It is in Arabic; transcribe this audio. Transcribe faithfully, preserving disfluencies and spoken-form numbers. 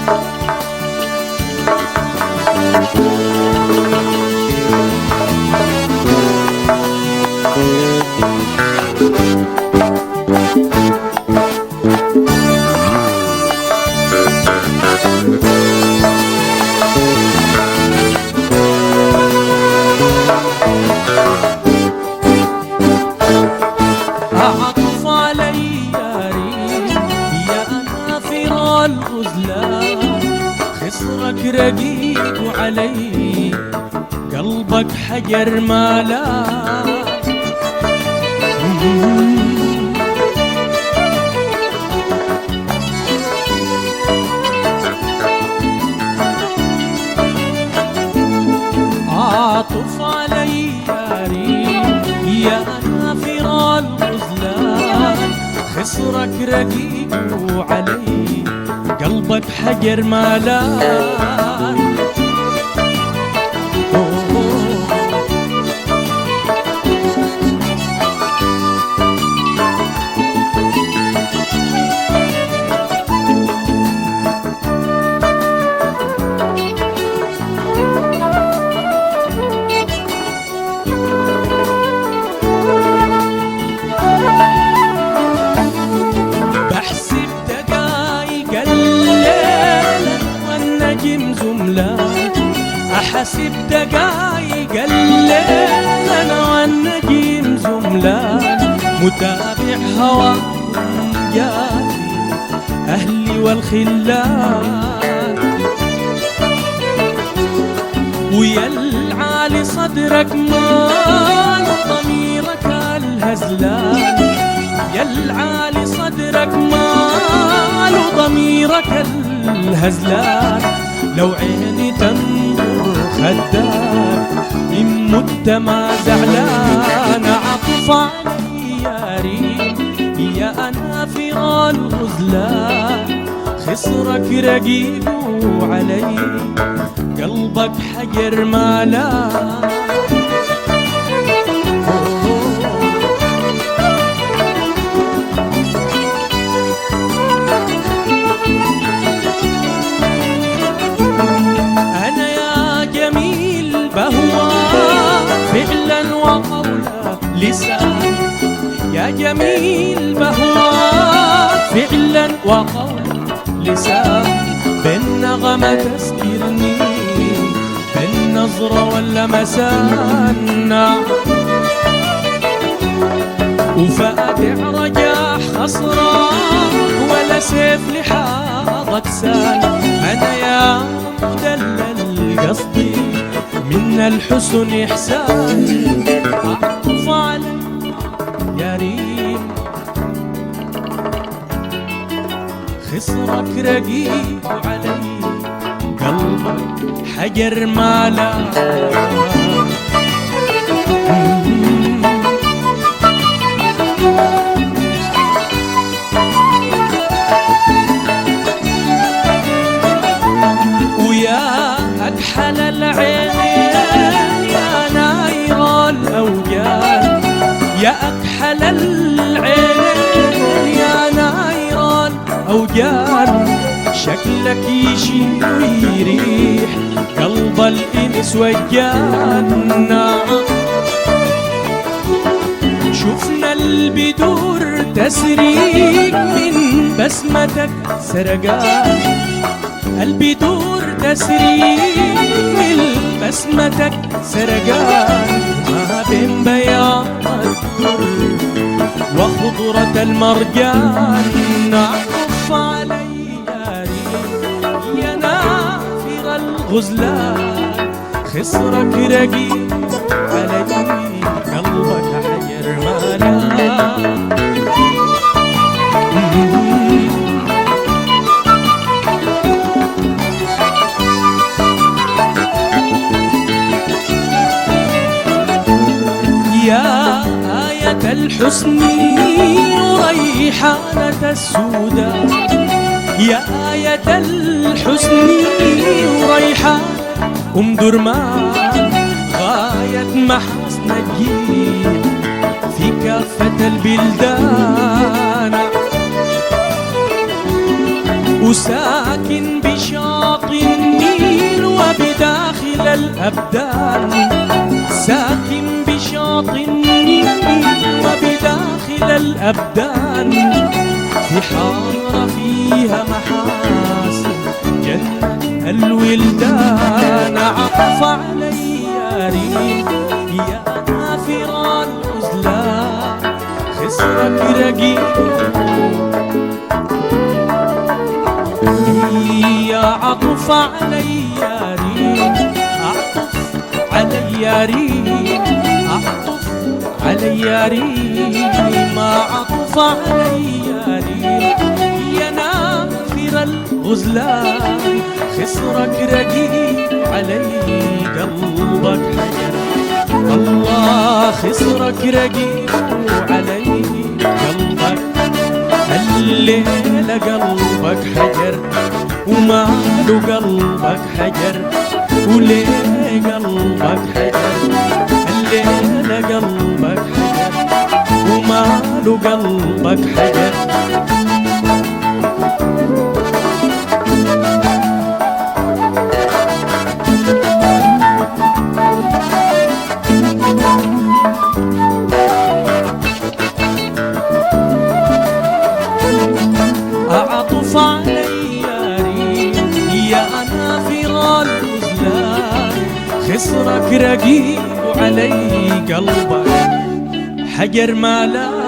أعطف علي يا ريم يا نافر الغزلان، خصرك رقيق وعلي قلبك حجر مالان. أعطف علي يا ريم يا نافر الغزلان، خصرك رقيق وعلي قلبك حجر مالان. بحسب دقايق الليل والنجم زملان، أحسب دقايق الليل أنا والنجم زملان، متابع هواكم جافي أهلي والخلان. ويا العالي صدرك مال ضميرك الهزلان، يا العالي صدرك مال وضميرك الهزلان. لو عيني تنظر خدك إن مت ما زعلان. أعطف علي يا ريم يا نافر الغزلان، خصرك رقيق وعلي قلبك حجر مالان. أنا يا جميل بهواك فعلا وقولا لسان، يا جميل بهواك فعلا وقولا لسان. بالنغمة تسكرني بالنظرة واللمسان، وفاتح رجاح خصراك ولا سيف لحاضك سان. أنا يا مدلل قصدي من الحسن إحسان. أعطف علي يا ريم خصرك رقيق وعلي قلبك حجر مالان. ويا أكحل العين يا ناير الأوجان، يا أكحل العين يا ناير الأوجان. شكلك يشيل ويريح قلب الإنس والجان. شفنا البدور تسريق من بسمتك سرقان، البدور تسريق من بسمتك سرقان. ما بين بياض الدر وخضرة المرجان. أعطف علي يا ريم يا نافر الغزلان، خصرك رقيق علي قلبك حجر مالان. يا آية الحسن وريحانة السودان، يا آية الحسن وريحانة أم درمان. غاية محسن الجيل في كافة البلدان، وساكن بشاطئ النيل وبداخل الأبدان، ساكن بشاطئ النيل وبداخل الأبدان، في حارة فيها محاسن جنة الولدان. عطف علي يا ريم يا نافر الخذلان، خسرك رقيق يا عطف علي يا ريم، عطف علي يا ريم، عطف علي يا ريم، ما عطف علي يا ريم يا نافر الغزلان، خسرك رقيق علي قلبك حجر، الله خسرك رقيق علي قلبك، الليلة قلبك حجر وماله قلبك حجر، وليه قلبك حجر، الليلة قلبك حجر وماله قلبك حجر. أعطف علي يا ريم يا نافر الخذلان، خسرك رقيق علي قلبك حجر ما لا